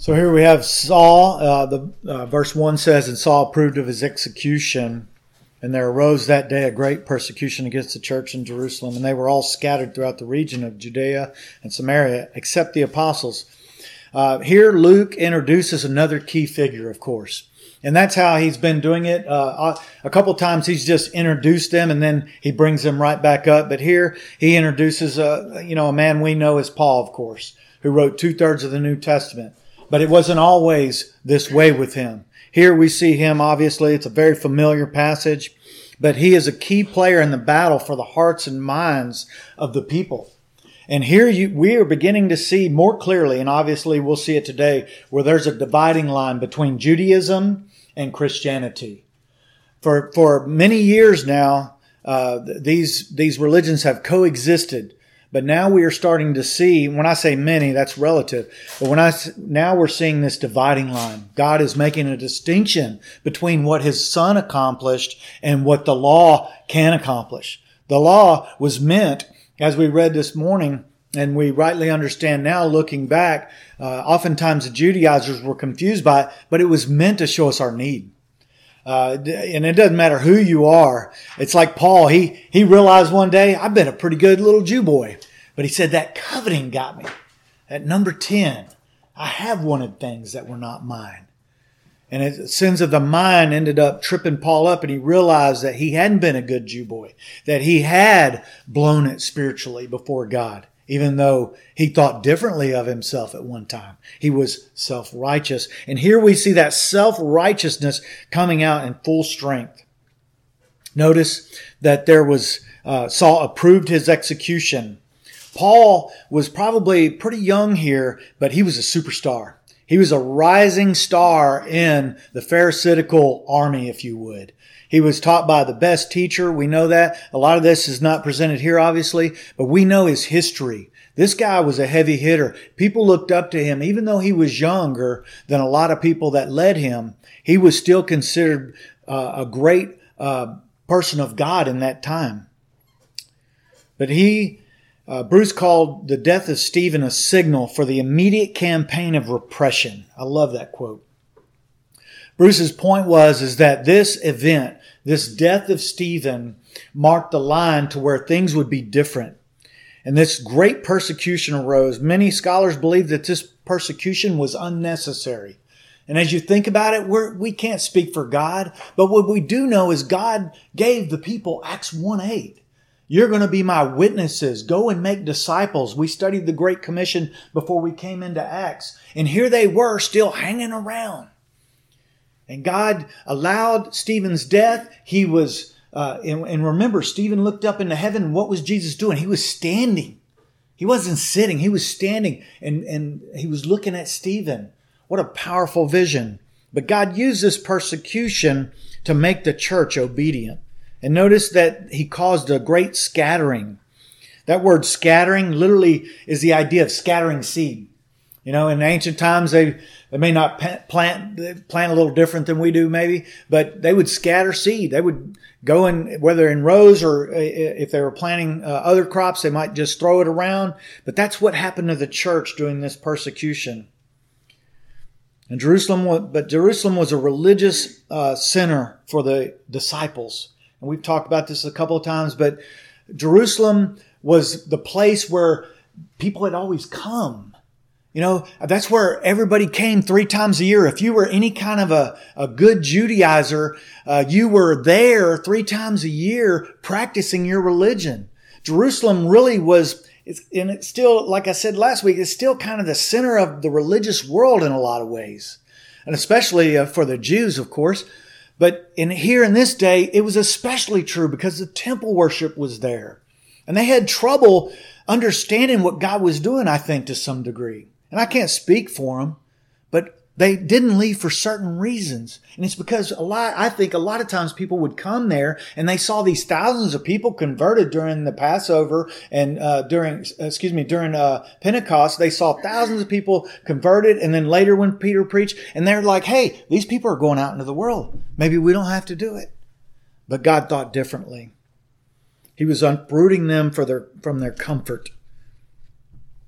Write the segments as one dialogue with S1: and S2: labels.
S1: So here we have Saul. Verse 1 says, "And Saul approved of his execution. And there arose that day a great persecution against the church in Jerusalem. And they were all scattered throughout the region of Judea and Samaria, except the apostles." Here Luke introduces another key figure, of course. And that's how he's been doing it. A couple times he's just introduced them and then he brings them right back up. But here he introduces a man we know as Paul, of course, who wrote 2/3 of the New Testament. But it wasn't always this way with him. Here we see him, obviously, it's a very familiar passage, but he is a key player in the battle for the hearts and minds of the people. And here we are beginning to see more clearly, and obviously we'll see it today, where there's a dividing line between Judaism and Christianity. For many years now, these religions have coexisted. But now we are starting to see, when I say many, that's relative. But now we're seeing this dividing line. God is making a distinction between what His Son accomplished and what the law can accomplish. The law was meant, as we read this morning, and we rightly understand now looking back, oftentimes the Judaizers were confused by it, but it was meant to show us our need. And it doesn't matter who you are. It's like Paul. He realized one day, I've been a pretty good little Jew boy. But he said that coveting got me. At number 10, I have wanted things that were not mine. And the sins of the mind ended up tripping Paul up, and he realized that he hadn't been a good Jew boy, that he had blown it spiritually before God, even though he thought differently of himself at one time. He was self-righteous. And here we see that self-righteousness coming out in full strength. Notice that Saul approved his execution. Paul was probably pretty young here, but he was a superstar. He was a rising star in the Pharisaical army, if you would. He was taught by the best teacher. We know that. A lot of this is not presented here, obviously, but we know his history. This guy was a heavy hitter. People looked up to him. Even though he was younger than a lot of people that led him, he was still considered a great person of God in that time. But Bruce called the death of Stephen a signal for the immediate campaign of repression. I love that quote. Bruce's point is that this event, this death of Stephen, marked the line to where things would be different. And this great persecution arose. Many scholars believe that this persecution was unnecessary. And as you think about it, we can't speak for God, but what we do know is God gave the people Acts 1:8. You're going to be my witnesses. Go and make disciples. We studied the Great Commission before we came into Acts. And here they were still hanging around. And God allowed Stephen's death. He was, and remember, Stephen looked up into heaven. And what was Jesus doing? He was standing. He wasn't sitting. He was standing and he was looking at Stephen. What a powerful vision. But God used this persecution to make the church obedient. And notice that He caused a great scattering. That word scattering literally is the idea of scattering seed. You know, in ancient times, they may not plant a little different than we do maybe, but they would scatter seed. They would go in, whether in rows or if they were planting other crops, they might just throw it around. But that's what happened to the church during this persecution. And Jerusalem was a religious center for the disciples. And we've talked about this a couple of times, but Jerusalem was the place where people had always come. You know, that's where everybody came 3 times a year. If you were any kind of a good Judaizer, you were there 3 times a year practicing your religion. Jerusalem really was, and it's still, like I said last week, it's still kind of the center of the religious world in a lot of ways. And especially for the Jews, of course. But here in this day, it was especially true because the temple worship was there. And they had trouble understanding what God was doing, I think, to some degree. And I can't speak for them, but they didn't leave for certain reasons. And it's because I think a lot of times people would come there and they saw these thousands of people converted during the Passover and during Pentecost. They saw thousands of people converted. And then later when Peter preached, and they're like, hey, these people are going out into the world. Maybe we don't have to do it. But God thought differently. He was uprooting them from their comfort.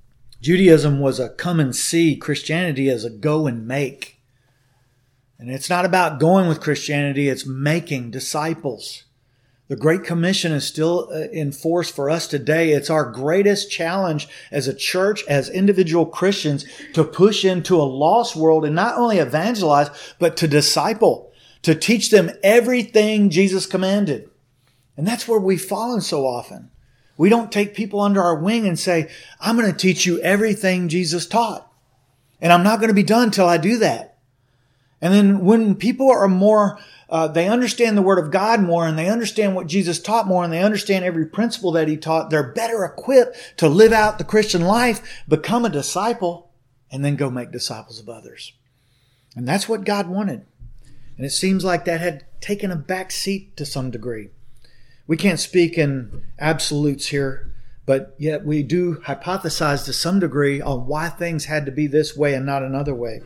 S1: Judaism was a come and see. Christianity is a go and make. And it's not about going with Christianity, it's making disciples. The Great Commission is still in force for us today. It's our greatest challenge as a church, as individual Christians, to push into a lost world and not only evangelize, but to disciple, to teach them everything Jesus commanded. And that's where we've fallen so often. We don't take people under our wing and say, I'm going to teach you everything Jesus taught. And I'm not going to be done till I do that. And then when people are more, they understand the Word of God more, and they understand what Jesus taught more, and they understand every principle that He taught, they're better equipped to live out the Christian life, become a disciple, and then go make disciples of others. And that's what God wanted. And it seems like that had taken a back seat to some degree. We can't speak in absolutes here, but yet we do hypothesize to some degree on why things had to be this way and not another way.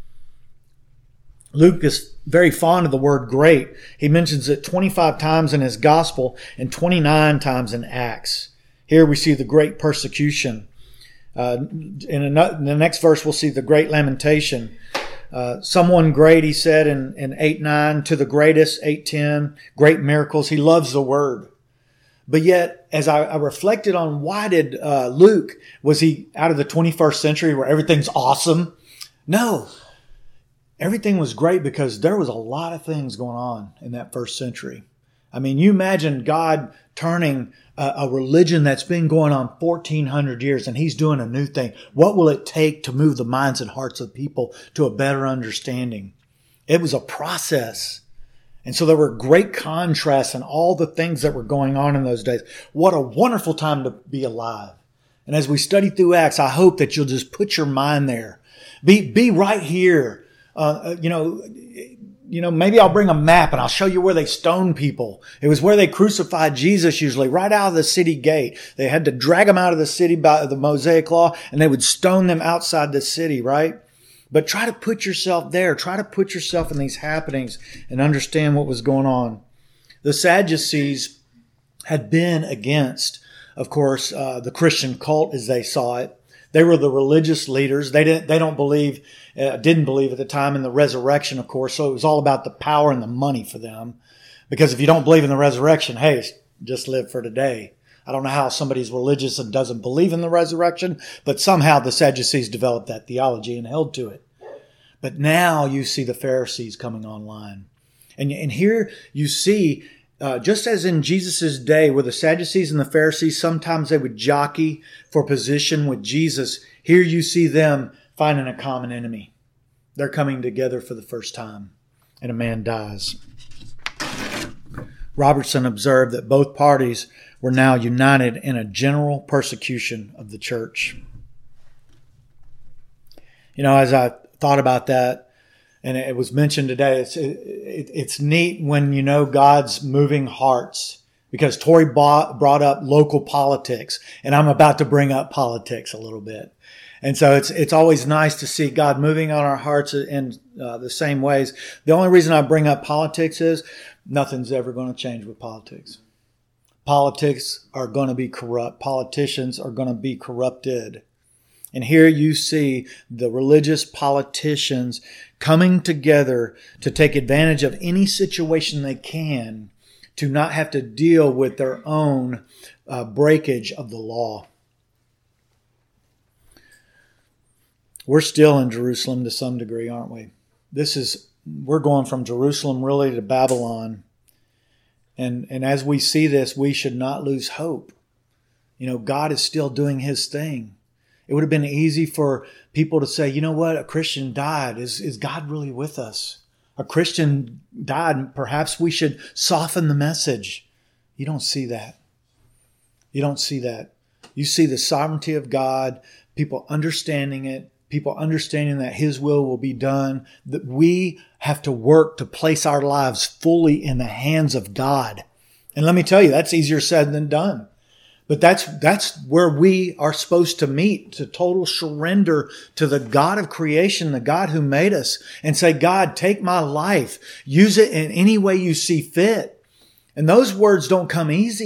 S1: Luke is very fond of the word great. He mentions it 25 times in his gospel and 29 times in Acts. Here we see the great persecution. In the next verse, we'll see the great lamentation. Someone great, he said in 8:9, to the greatest, 8:10, great miracles. He loves the word. But yet, as I reflected on why did Luke, was he out of the 21st century where everything's awesome? No. Everything was great because there was a lot of things going on in that first century. I mean, you imagine God turning a religion that's been going on 1,400 years and He's doing a new thing. What will it take to move the minds and hearts of people to a better understanding? It was a process. And so there were great contrasts in all the things that were going on in those days. What a wonderful time to be alive. And as we study through Acts, I hope that you'll just put your mind there. Be right here. Maybe I'll bring a map and I'll show you where they stoned people. It was where they crucified Jesus usually, right out of the city gate. They had to drag them out of the city by the Mosaic law, and they would stone them outside the city, right? But try to put yourself there. Try to put yourself in these happenings and understand what was going on. The Sadducees had been against, of course, the Christian cult as they saw it. They were the religious leaders. They didn't believe at the time in the resurrection, of course. So it was all about the power and the money for them. Because if you don't believe in the resurrection, hey, just live for today. I don't know how somebody's religious and doesn't believe in the resurrection, but somehow the Sadducees developed that theology and held to it. But now you see the Pharisees coming online. And here you see, just as in Jesus' day, where the Sadducees and the Pharisees, sometimes they would jockey for position with Jesus. Here you see them finding a common enemy. They're coming together for the first time, and a man dies. Robertson observed that both parties were now united in a general persecution of the church. You know, as I thought about that, and it was mentioned today, it's neat when you know God's moving hearts, because Tori brought up local politics, and I'm about to bring up politics a little bit. And so it's always nice to see God moving on our hearts in the same ways. The only reason I bring up politics is nothing's ever going to change with politics. Politics are going to be corrupt. Politicians are going to be corrupted. And here you see the religious politicians coming together to take advantage of any situation they can to not have to deal with their own breakage of the law. We're still in Jerusalem to some degree, aren't we? We're going from Jerusalem really to Babylon. And as we see this, we should not lose hope. You know, God is still doing His thing. It would have been easy for people to say, you know what, a Christian died. Is God really with us? A Christian died. Perhaps we should soften the message. You don't see that. You don't see that. You see the sovereignty of God, people understanding it, people understanding that His will be done, that we have to work to place our lives fully in the hands of God. And let me tell you, that's easier said than done. But that's where we are supposed to meet, to total surrender to the God of creation, the God who made us, and say, God, take my life. Use it in any way you see fit. And those words don't come easy.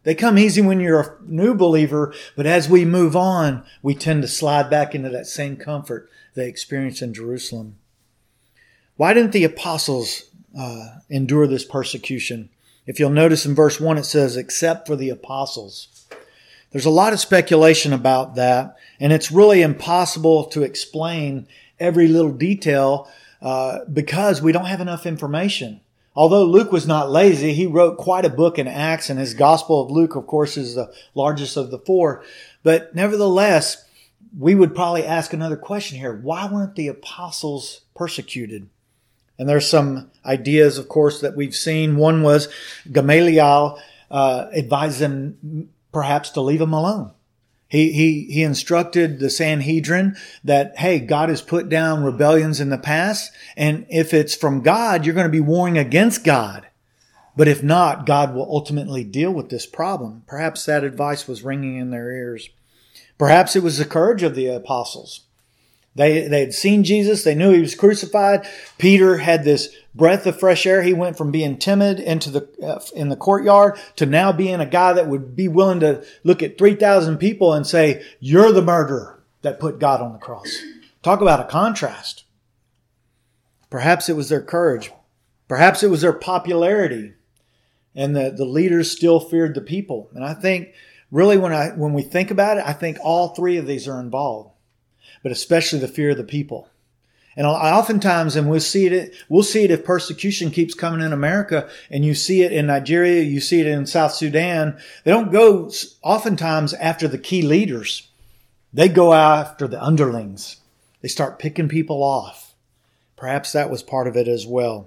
S1: They come easy when you're a new believer, but as we move on, we tend to slide back into that same comfort they experienced in Jerusalem. Why didn't the apostles endure this persecution? If you'll notice in verse 1, it says, except for the apostles. There's a lot of speculation about that, and it's really impossible to explain every little detail because we don't have enough information. Although Luke was not lazy, he wrote quite a book in Acts, and his Gospel of Luke, of course, is the largest of the four. But nevertheless, we would probably ask another question here. Why weren't the apostles persecuted? And there's some ideas, of course, that we've seen. One was Gamaliel advised them perhaps to leave them alone. He instructed the Sanhedrin that, hey, God has put down rebellions in the past, and if it's from God, you're going to be warring against God. But if not, God will ultimately deal with this problem. Perhaps that advice was ringing in their ears. Perhaps it was the courage of the apostles. They had seen Jesus. They knew he was crucified. Peter had this breath of fresh air. He went from being timid in the courtyard to now being a guy that would be willing to look at 3,000 people and say, you're the murderer that put God on the cross. Talk about a contrast. Perhaps it was their courage. Perhaps it was their popularity. And the leaders still feared the people. And I think really when we think about it, I think all three of these are involved. But especially the fear of the people. And oftentimes, and we'll see it if persecution keeps coming in America, and you see it in Nigeria, you see it in South Sudan. They don't go oftentimes after the key leaders. They go after the underlings. They start picking people off. Perhaps that was part of it as well.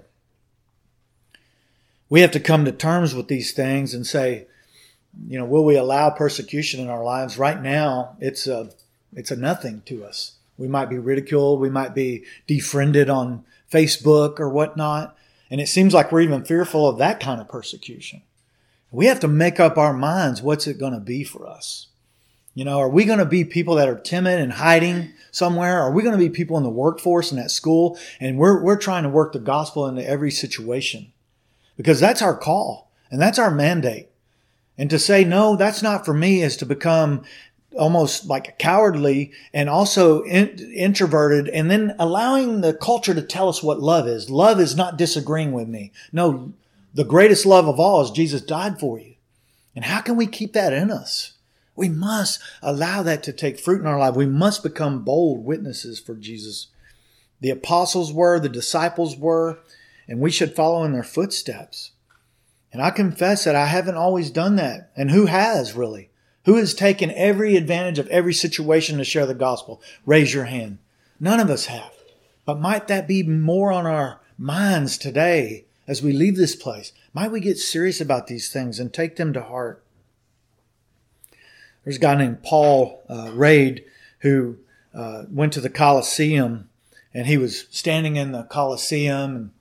S1: We have to come to terms with these things and say, will we allow persecution in our lives? Right now, it's a nothing to us. We might be ridiculed. We might be defriended on Facebook or whatnot. And it seems like we're even fearful of that kind of persecution. We have to make up our minds. What's it going to be for us? Are we going to be people that are timid and hiding somewhere? Are we going to be people in the workforce and at school? And we're trying to work the gospel into every situation because that's our call and that's our mandate. And to say, no, that's not for me is to become almost like cowardly and also introverted, and then allowing the culture to tell us what love is. Love is not disagreeing with me. No, the greatest love of all is Jesus died for you. And how can we keep that in us? We must allow that to take fruit in our life. We must become bold witnesses for Jesus. The apostles were, the disciples were, and we should follow in their footsteps. And I confess that I haven't always done that. And who has really? Who has taken every advantage of every situation to share the gospel? Raise your hand. None of us have. But might that be more on our minds today as we leave this place? Might we get serious about these things and take them to heart? There's a guy named Paul Raid who went to the Colosseum, and he was standing in the Colosseum, and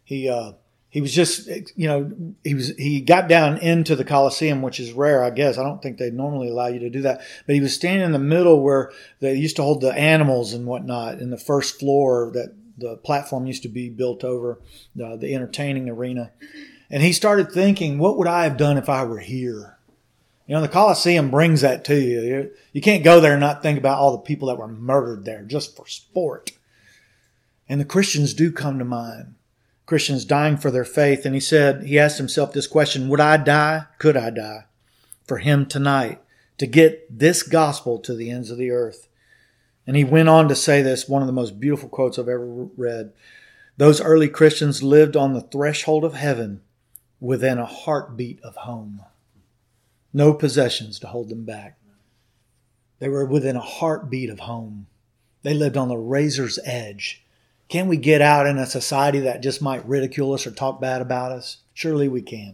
S1: he was just, he got down into the Colosseum, which is rare, I guess. I don't think they normally allow you to do that. But he was standing in the middle where they used to hold the animals and whatnot in the first floor that the platform used to be built over, the entertaining arena. And he started thinking, what would I have done if I were here? The Colosseum brings that to you. You can't go there and not think about all the people that were murdered there just for sport. And the Christians do come to mind. Christians dying for their faith. And he asked himself this question, would I die? Could I die for him tonight to get this gospel to the ends of the earth? And he went on to say this, one of the most beautiful quotes I've ever read. Those early Christians lived on the threshold of heaven within a heartbeat of home. No possessions to hold them back. They were within a heartbeat of home. They lived on the razor's edge. Can we get out in a society that just might ridicule us or talk bad about us? Surely we can.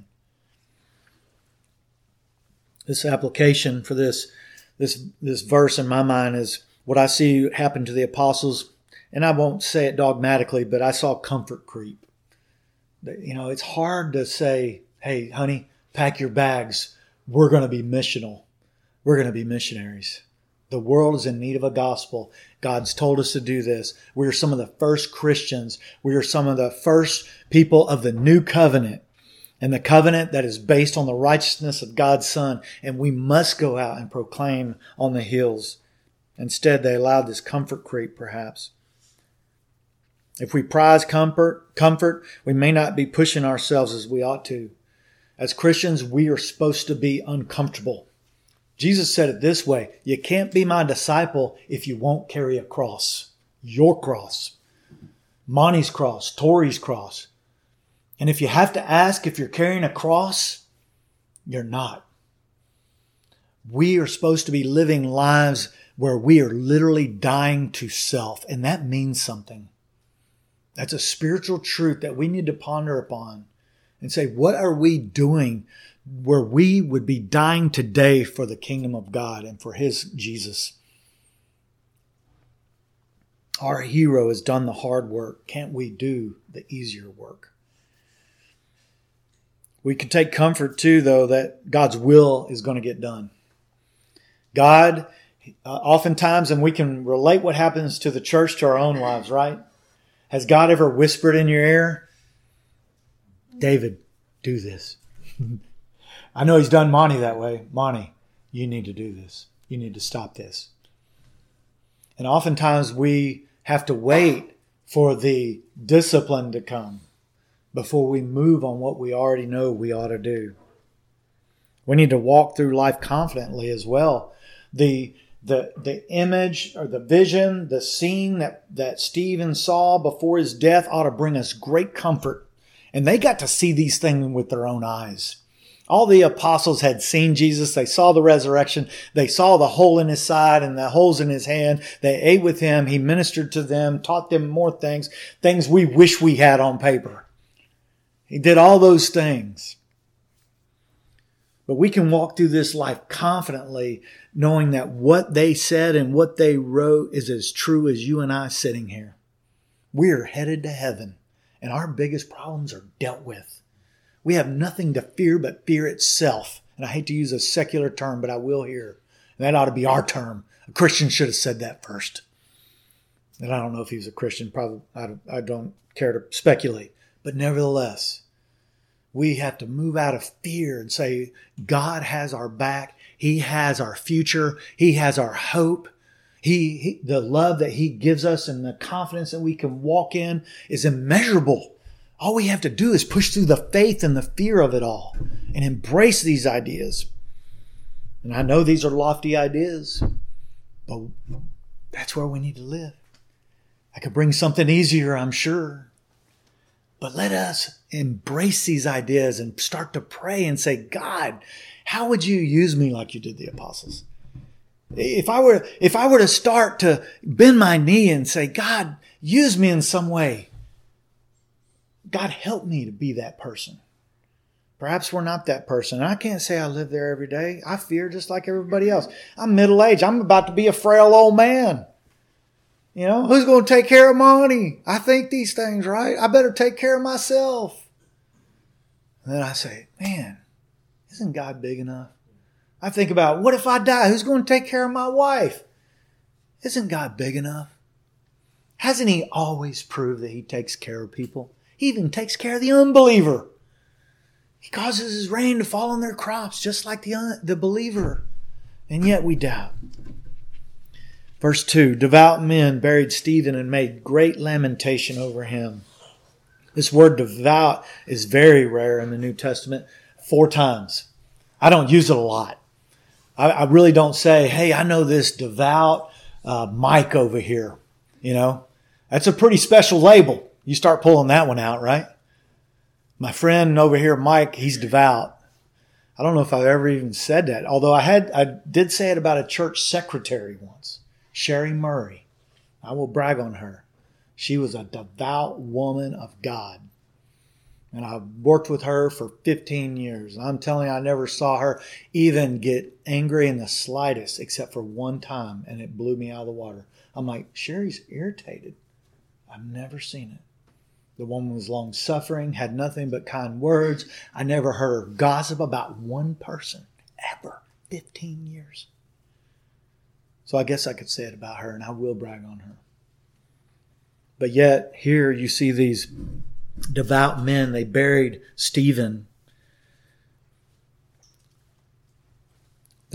S1: This application for this verse in my mind is what I see happen to the apostles, and I won't say it dogmatically, but I saw comfort creep. It's hard to say, hey, honey, pack your bags. We're going to be missional. We're going to be missionaries. The world is in need of a gospel. God's told us to do this. We are some of the first Christians. We are some of the first people of the new covenant. and the covenant that is based on the righteousness of God's Son, and we must go out and proclaim on the hills. Instead, they allowed this comfort creep, perhaps. If we prize comfort, we may not be pushing ourselves as we ought to. As Christians, we are supposed to be uncomfortable. Jesus said it this way: you can't be my disciple if you won't carry a cross. Your cross. Monty's cross. Tori's cross. And if you have to ask if you're carrying a cross, you're not. We are supposed to be living lives where we are literally dying to self. And that means something. That's a spiritual truth that we need to ponder upon and say, what are we doing where we would be dying today for the kingdom of God and for His Jesus? Our hero has done the hard work. Can't we do the easier work? We can take comfort too, though, that God's will is going to get done. God, oftentimes, and we can relate what happens to the church to our own lives, right? Has God ever whispered in your ear, David, do this? I know He's done Monty that way. Monty, you need to do this. You need to stop this. And oftentimes we have to wait for the discipline to come before we move on what we already know we ought to do. We need to walk through life confidently as well. The image or the vision, the scene that Stephen saw before his death ought to bring us great comfort. And they got to see these things with their own eyes. All the apostles had seen Jesus. They saw the resurrection. They saw the hole in His side and the holes in His hand. They ate with Him. He ministered to them, taught them more things we wish we had on paper. He did all those things. But we can walk through this life confidently, knowing that what they said and what they wrote is as true as you and I sitting here. We are headed to heaven, and our biggest problems are dealt with. We have nothing to fear but fear itself. And I hate to use a secular term, but I will here. And that ought to be our term. A Christian should have said that first. And I don't know if he was a Christian. Probably, I don't care to speculate. But nevertheless, we have to move out of fear and say, God has our back. He has our future. He has our hope. The love that He gives us and the confidence that we can walk in is immeasurable. All we have to do is push through the faith and the fear of it all and embrace these ideas. And I know these are lofty ideas, but that's where we need to live. I could bring something easier, I'm sure. But let us embrace these ideas and start to pray and say, God, how would you use me like you did the apostles? If I were to start to bend my knee and say, God, use me in some way. God, help me to be that person. Perhaps we're not that person. And I can't say I live there every day. I fear just like everybody else. I'm middle-aged. I'm about to be a frail old man. You know, who's going to take care of Monty? I think these things, right? I better take care of myself. And then I say, man, isn't God big enough? I think about, what if I die? Who's going to take care of my wife? Isn't God big enough? Hasn't He always proved that He takes care of people? He even takes care of the unbeliever. He causes His rain to fall on their crops, just like the believer. And yet we doubt. Verse 2, devout men buried Stephen and made great lamentation over him. This word devout is very rare in the New Testament, 4 times. I don't use it a lot. I really don't say, hey, I know this devout Mike over here. You know, that's a pretty special label. You start pulling that one out, right? My friend over here, Mike, he's devout. I don't know if I've ever even said that. Although I did say it about a church secretary once, Sherry Murray. I will brag on her. She was a devout woman of God. And I worked with her for 15 years. I'm telling you, I never saw her even get angry in the slightest, except for one time, and it blew me out of the water. I'm like, Sherry's irritated. I've never seen it. The woman was long-suffering, had nothing but kind words. I never heard her gossip about one person, ever. 15 years. So I guess I could say it about her, and I will brag on her. But yet, here you see these devout men. They buried Stephen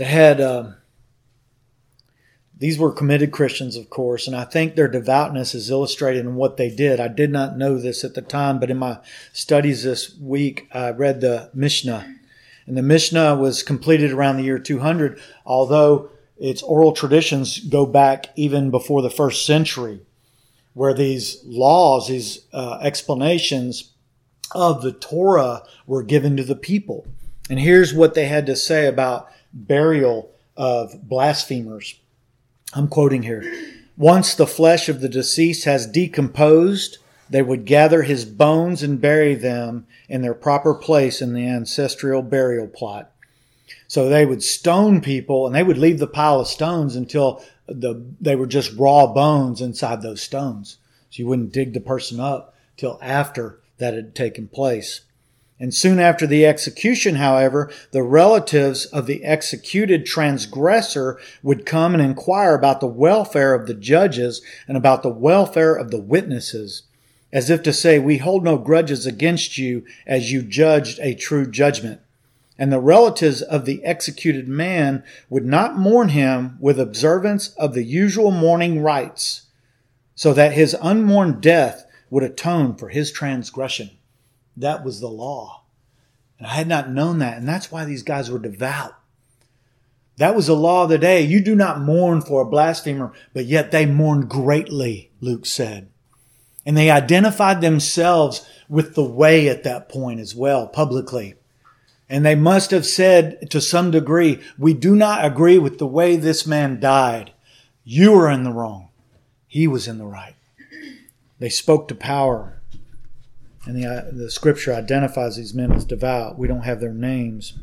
S1: They had, these were committed Christians, of course, and I think their devoutness is illustrated in what they did. I did not know this at the time, but in my studies this week, I read the Mishnah. And the Mishnah was completed around the year 200, although its oral traditions go back even before the first century, where these laws, these explanations of the Torah were given to the people. And here's what they had to say about burial of blasphemers. I'm quoting here. Once the flesh of the deceased has decomposed, they would gather his bones and bury them in their proper place in the ancestral burial plot. So they would stone people, and they would leave the pile of stones until they were just raw bones inside those stones. So you wouldn't dig the person up till after that had taken place. And soon after the execution, however, the relatives of the executed transgressor would come and inquire about the welfare of the judges and about the welfare of the witnesses, as if to say, we hold no grudges against you as you judged a true judgment. And the relatives of the executed man would not mourn him with observance of the usual mourning rites, so that his unmourned death would atone for his transgression. That was the law. And I had not known that. And that's why these guys were devout. That was the law of the day. You do not mourn for a blasphemer, but yet they mourned greatly, Luke said. And they identified themselves with the way at that point as well, publicly. And they must have said to some degree, we do not agree with the way this man died. You are in the wrong. He was in the right. They spoke to power. And the scripture identifies these men as devout. We don't have their names.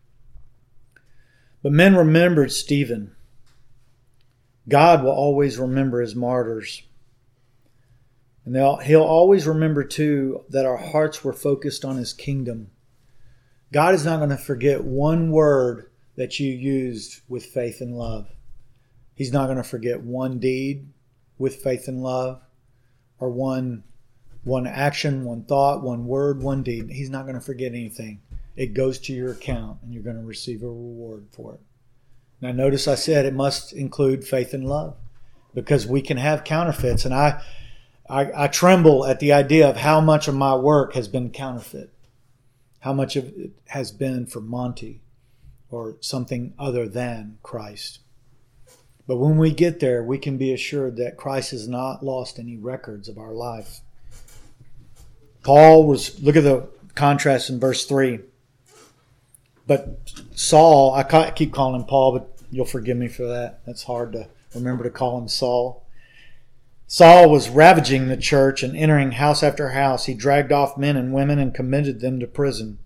S1: But men remembered Stephen. God will always remember his martyrs. And he'll always remember, too, that our hearts were focused on his kingdom. God is not going to forget one word that you used with faith and love. He's not going to forget one deed with faith and love, or one action, one thought, one word, one deed. He's not going to forget anything. It goes to your account, and you're going to receive a reward for it. Now, notice I said it must include faith and love, because we can have counterfeits, and I tremble at the idea of how much of my work has been counterfeit, how much of it has been for Monty or something other than Christ. But when we get there, we can be assured that Christ has not lost any records of our life. Look at the contrast in verse 3. But Saul, I keep calling him Paul, but you'll forgive me for that. That's hard to remember to call him Saul. Saul was ravaging the church and entering house after house. He dragged off men and women and committed them to prison.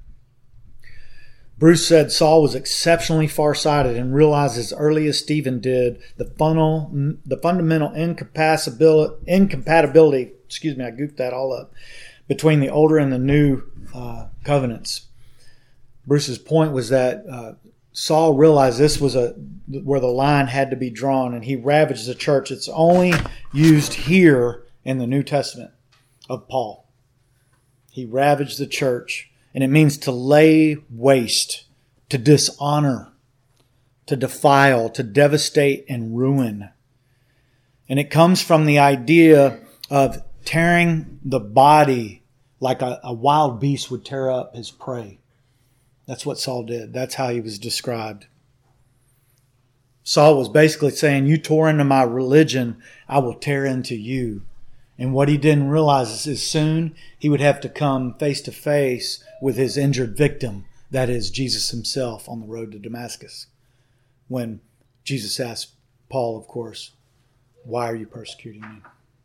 S1: Bruce said Saul was exceptionally farsighted and realized as early as Stephen did the fundamental incompatibility, I goofed that all up, between the older and the new covenants. Bruce's point was that Saul realized this was where the line had to be drawn, and he ravaged the church. It's only used here in the New Testament of Paul. He ravaged the church, and it means to lay waste, to dishonor, to defile, to devastate and ruin. And it comes from the idea of tearing the body like a wild beast would tear up his prey. That's what Saul did. That's how he was described. Saul was basically saying, you tore into my religion, I will tear into you. And what he didn't realize is soon he would have to come face to face with his injured victim, that is Jesus himself, on the road to Damascus. When Jesus asked Paul, of course, why are you persecuting me?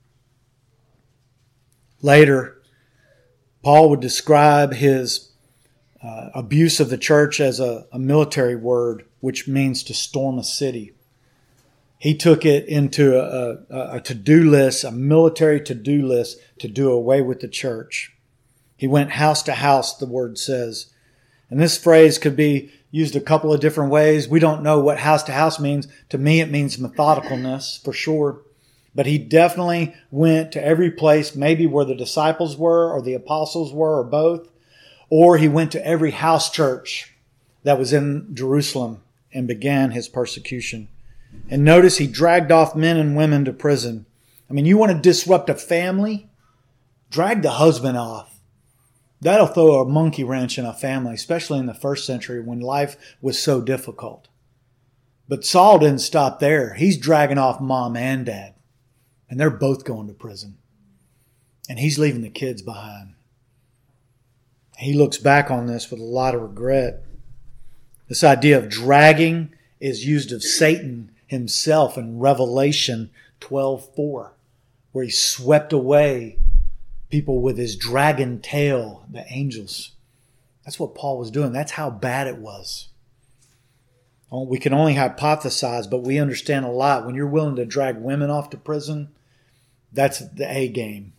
S1: Later, Paul would describe his abuse of the church as a military word, which means to storm a city. He took it into a to-do list, a military to-do list, to do away with the church. He went house to house, the word says. And this phrase could be used a couple of different ways. We don't know what house to house means. To me, it means methodicalness, for sure. But he definitely went to every place, maybe where the disciples were or the apostles were or both. Or he went to every house church that was in Jerusalem and began his persecution. And notice he dragged off men and women to prison. I mean, you want to disrupt a family? Drag the husband off. That'll throw a monkey wrench in a family, especially in the first century when life was so difficult. But Saul didn't stop there. He's dragging off mom and dad. And they're both going to prison. And he's leaving the kids behind. He looks back on this with a lot of regret. This idea of dragging is used of Satan himself in Revelation 12:4, where he swept away people with his dragon tail, the angels. That's what Paul was doing. That's how bad it was. We can only hypothesize, but we understand a lot. When you're willing to drag women off to prison, that's the A game.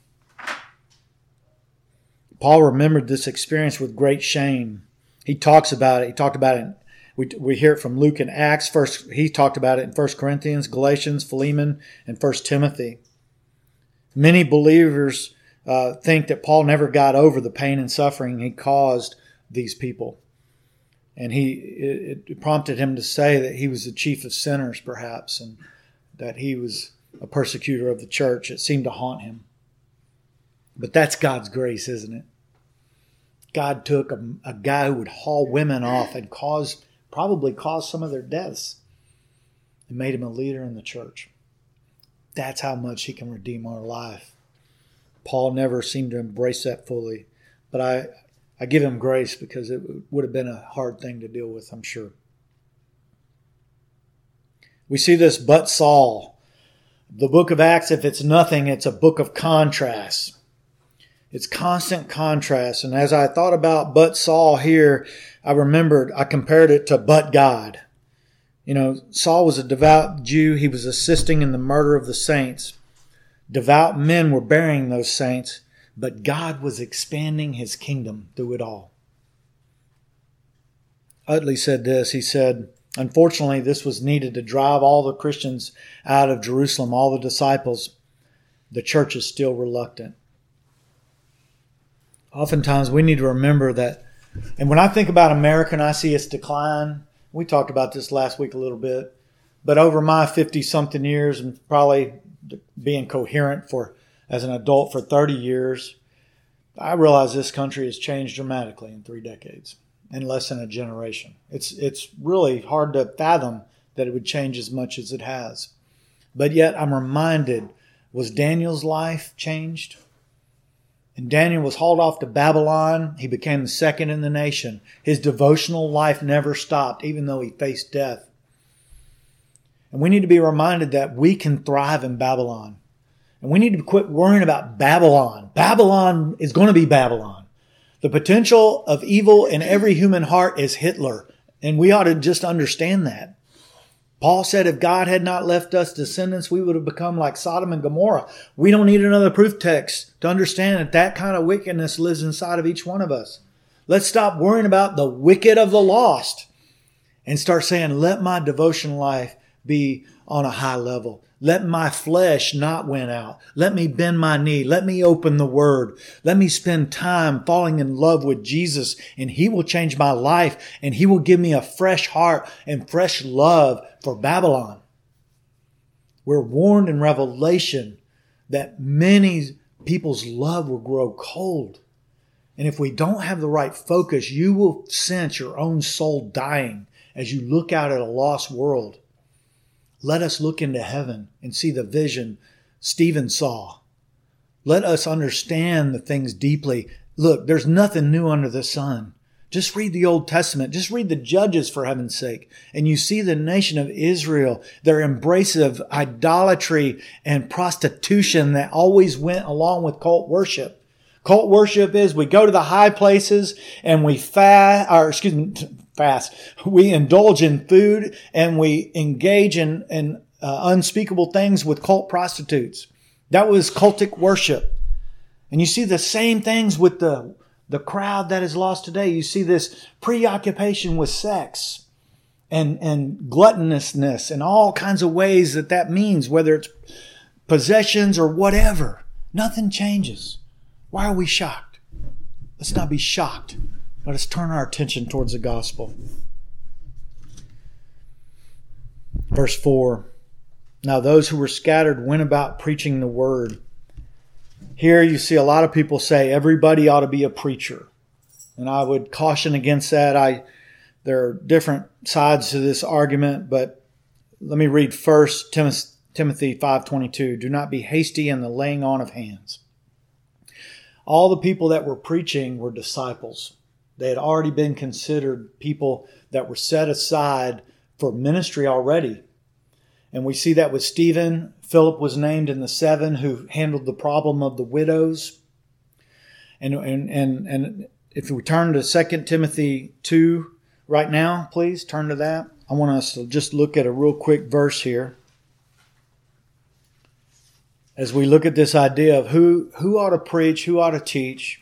S1: Paul remembered this experience with great shame. He talks about it. He talked about it. We hear it from Luke and Acts. First, he talked about it in 1 Corinthians, Galatians, Philemon, and 1 Timothy. Many believers think that Paul never got over the pain and suffering he caused these people. And it prompted him to say that he was the chief of sinners, perhaps, and that he was a persecutor of the church. It seemed to haunt him. But that's God's grace, isn't it? God took a guy who would haul women off and probably caused some of their deaths and made him a leader in the church. That's how much he can redeem our life. Paul never seemed to embrace that fully, but I give him grace because it would have been a hard thing to deal with, I'm sure. We see this, but Saul. The book of Acts, if it's nothing, it's a book of contrasts. It's constant contrast. And as I thought about but Saul here, I compared it to but God. You know, Saul was a devout Jew. He was assisting in the murder of the saints. Devout men were burying those saints, but God was expanding his kingdom through it all. Utley said this. He said, unfortunately, this was needed to drive all the Christians out of Jerusalem, all the disciples. The church is still reluctant. Oftentimes we need to remember that, and when I think about America and I see its decline, we talked about this last week a little bit, but over my 50-something years and probably being coherent as an adult for 30 years, I realize this country has changed dramatically in 3 decades, in less than a generation. It's really hard to fathom that it would change as much as it has. But yet I'm reminded, was Daniel's life changed? And Daniel was hauled off to Babylon. He became the second in the nation. His devotional life never stopped, even though he faced death. And we need to be reminded that we can thrive in Babylon. And we need to quit worrying about Babylon. Babylon is going to be Babylon. The potential of evil in every human heart is Hitler. And we ought to just understand that. Paul said if God had not left us descendants, we would have become like Sodom and Gomorrah. We don't need another proof text to understand that that kind of wickedness lives inside of each one of us. Let's stop worrying about the wicked of the lost and start saying, let my devotion life be on a high level. Let my flesh not win out. Let me bend my knee. Let me open the Word. Let me spend time falling in love with Jesus, and He will change my life, and He will give me a fresh heart and fresh love for Babylon. We're warned in Revelation that many people's love will grow cold. And if we don't have the right focus, you will sense your own soul dying as you look out at a lost world. Let us look into heaven and see the vision Stephen saw. Let us understand the things deeply. Look, there's nothing new under the sun. Just read the Old Testament. Just read the Judges, for heaven's sake. And you see the nation of Israel, their embrace of idolatry and prostitution that always went along with cult worship. Cult worship is we go to the high places and we fast. We indulge in food and we engage in unspeakable things with cult prostitutes. That was cultic worship. And you see the same things with the crowd that is lost today. You see this preoccupation with sex and gluttonousness and all kinds of ways that means, whether it's possessions or whatever. Nothing changes. Why are we shocked? Let's not be shocked. Let us turn our attention towards the gospel. Verse 4, now those who were scattered went about preaching the word. Here you see a lot of people say everybody ought to be a preacher. And I would caution against that. There are different sides to this argument, but let me read first Timothy 5:22. Do not be hasty in the laying on of hands. All the people that were preaching were disciples. They had already been considered people that were set aside for ministry already. And we see that with Stephen. Philip was named in the 7 who handled the problem of the widows. And if we turn to 2 Timothy 2 right now, please turn to that. I want us to just look at a real quick verse here. As we look at this idea of who ought to preach, who ought to teach.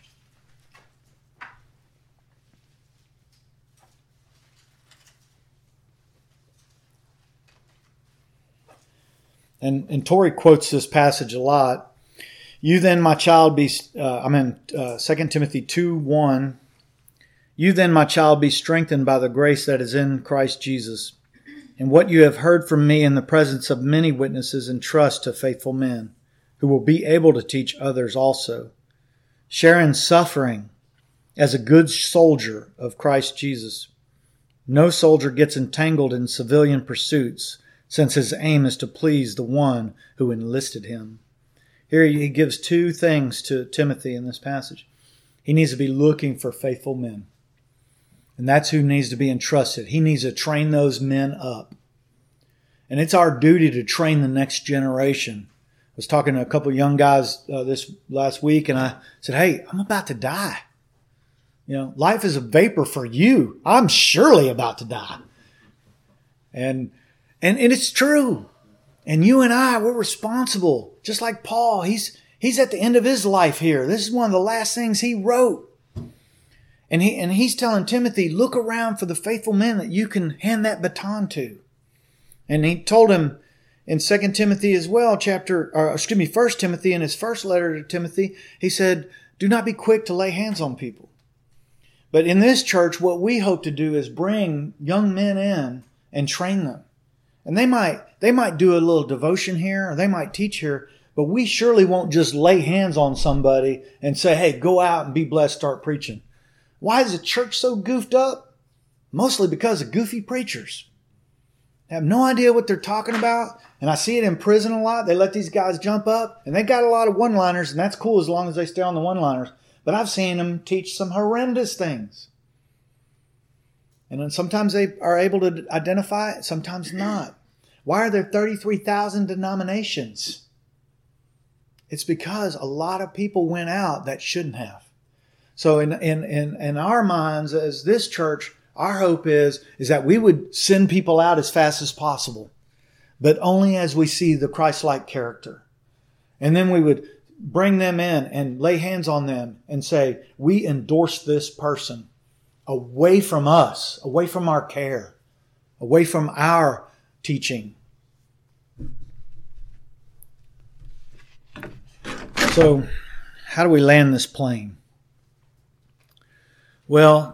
S1: And Tori quotes this passage a lot. You then, my child, be, 2 Timothy 2:1. You then, my child, be strengthened by the grace that is in Christ Jesus. And what you have heard from me in the presence of many witnesses, entrust to faithful men, who will be able to teach others also. Share in suffering as a good soldier of Christ Jesus. No soldier gets entangled in civilian pursuits, since his aim is to please the one who enlisted him. Here he gives 2 things to Timothy in this passage. He needs to be looking for faithful men. And that's who needs to be entrusted. He needs to train those men up. And it's our duty to train the next generation. I was talking to a couple of young guys this last week, and I said, hey, I'm about to die. Life is a vapor for you. I'm surely about to die. And it's true. And you and I, we're responsible. Just like Paul, he's at the end of his life here. This is one of the last things he wrote. And he's telling Timothy, look around for the faithful men that you can hand that baton to. And he told him in 2 Timothy as well, 1 Timothy, in his first letter to Timothy, he said, do not be quick to lay hands on people. But in this church, what we hope to do is bring young men in and train them. And they might do a little devotion here, or they might teach here, but we surely won't just lay hands on somebody and say, hey, go out and be blessed, start preaching. Why is the church so goofed up? Mostly because of goofy preachers. They have no idea what they're talking about. And I see it in prison a lot. They let these guys jump up, and they got a lot of one-liners, and that's cool as long as they stay on the one-liners. But I've seen them teach some horrendous things. And then sometimes they are able to identify it, sometimes not. Why are there 33,000 denominations? It's because a lot of people went out that shouldn't have. So in our minds, as this church, our hope is that we would send people out as fast as possible, but only as we see the Christ-like character. And then we would bring them in and lay hands on them and say, we endorse this person away from us, away from our care, away from our teaching. So, how do we land this plane? Well,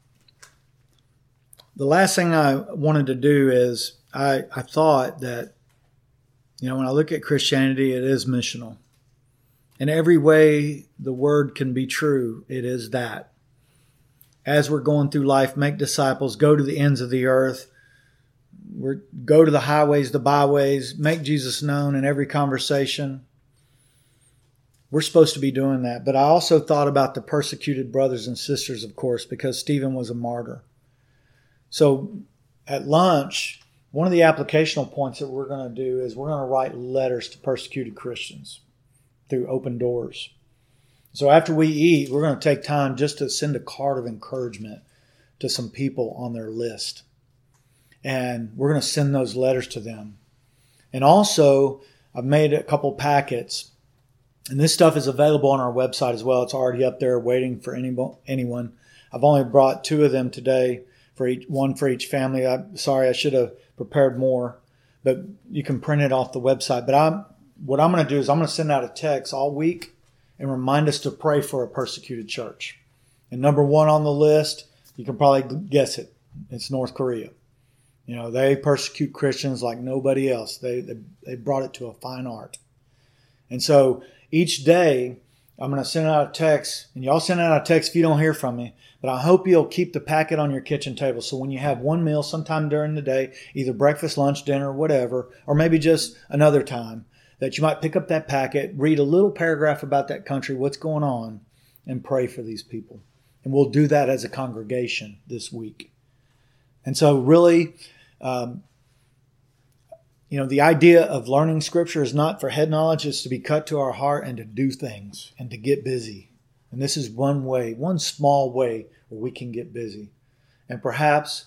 S1: the last thing I wanted to do is I thought that, when I look at Christianity, it is missional. In every way the word can be true, it is that. As we're going through life, make disciples, go to the ends of the earth, go to the highways, the byways, make Jesus known in every conversation. We're supposed to be doing that. But I also thought about the persecuted brothers and sisters, of course, because Stephen was a martyr. So at lunch, one of the applicational points that we're going to do is we're going to write letters to persecuted Christians through Open Doors. So after we eat, we're going to take time just to send a card of encouragement to some people on their list. And we're going to send those letters to them. And also, I've made a couple packets. And this stuff is available on our website as well. It's already up there waiting for anyone. I've only brought 2 of them today, one for each family. I'm sorry, I should have prepared more. But you can print it off the website. But what I'm going to do is I'm going to send out a text all week and remind us to pray for a persecuted church. And number 1 on the list, you can probably guess it. It's North Korea. They persecute Christians like nobody else. They brought it to a fine art. And so each day, I'm going to send out a text, and y'all send out a text if you don't hear from me, but I hope you'll keep the packet on your kitchen table. So when you have one meal sometime during the day, either breakfast, lunch, dinner, whatever, or maybe just another time, that you might pick up that packet, read a little paragraph about that country, what's going on, and pray for these people. And we'll do that as a congregation this week. And so really, the idea of learning Scripture is not for head knowledge. It's to be cut to our heart and to do things and to get busy. And this is one way, one small way where we can get busy. And perhaps,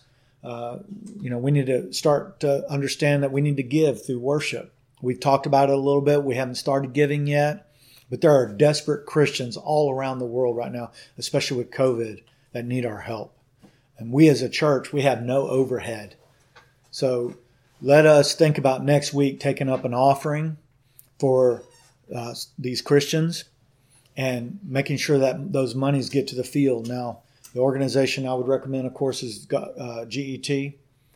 S1: we need to start to understand that we need to give through worship. We've talked about it a little bit. We haven't started giving yet. But there are desperate Christians all around the world right now, especially with COVID, that need our help. And we as a church, we have no overhead. So let us think about next week taking up an offering for these Christians and making sure that those monies get to the field. Now, the organization I would recommend, of course, is GET.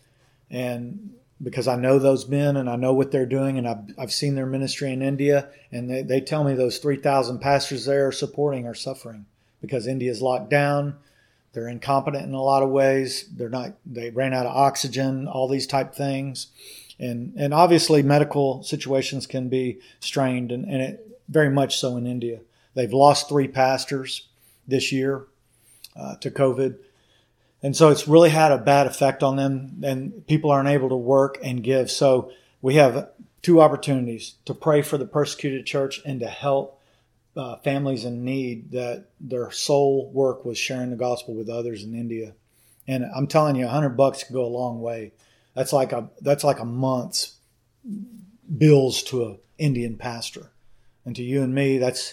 S1: And because I know those men and I know what they're doing, and I've seen their ministry in India, and they tell me those 3,000 pastors there are supporting are suffering because India's locked down. They're incompetent in a lot of ways. They ran out of oxygen, all these type things. And obviously medical situations can be strained, and it very much so in India. They've lost 3 pastors this year to COVID. And so it's really had a bad effect on them, and people aren't able to work and give. So we have 2 opportunities: to pray for the persecuted church and to help families in need that their sole work was sharing the gospel with others in India. And I'm telling you, $100 can go a long way. That's like a month's bills to an Indian pastor. And to you and me, that's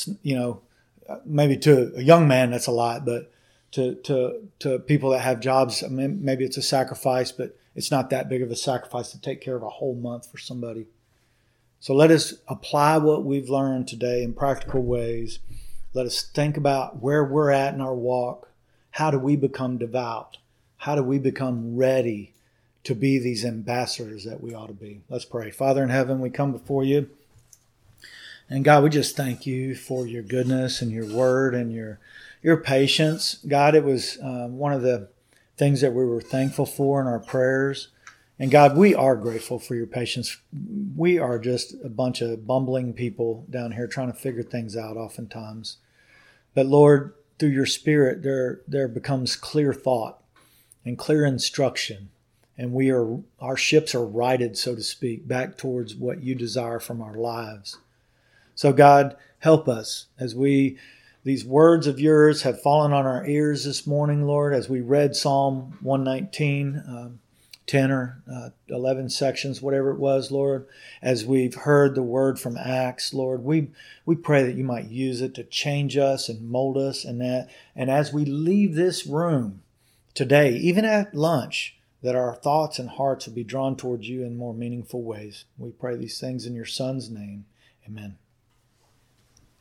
S1: maybe to a young man, that's a lot, but to people that have jobs, I mean, maybe it's a sacrifice, but it's not that big of a sacrifice to take care of a whole month for somebody. So let us apply what we've learned today in practical ways. Let us think about where we're at in our walk. How do we become devout? How do we become ready to be these ambassadors that we ought to be? Let's pray. Father in heaven, we come before you. And God, we just thank you for your goodness and your word and your patience. God, it was one of the things that we were thankful for in our prayers. And God, we are grateful for your patience. We are just a bunch of bumbling people down here trying to figure things out oftentimes. But Lord, through your Spirit, there becomes clear thought and clear instruction. And our ships are righted, so to speak, back towards what you desire from our lives. So God, help us as these words of yours have fallen on our ears this morning, Lord, as we read Psalm 119, 10 or 11 sections, whatever it was, Lord, as we've heard the word from Acts, Lord, we pray that you might use it to change us and mold us, and as we leave this room today, even at lunch, that our thoughts and hearts will be drawn towards you in more meaningful ways. We pray these things in your Son's name. Amen.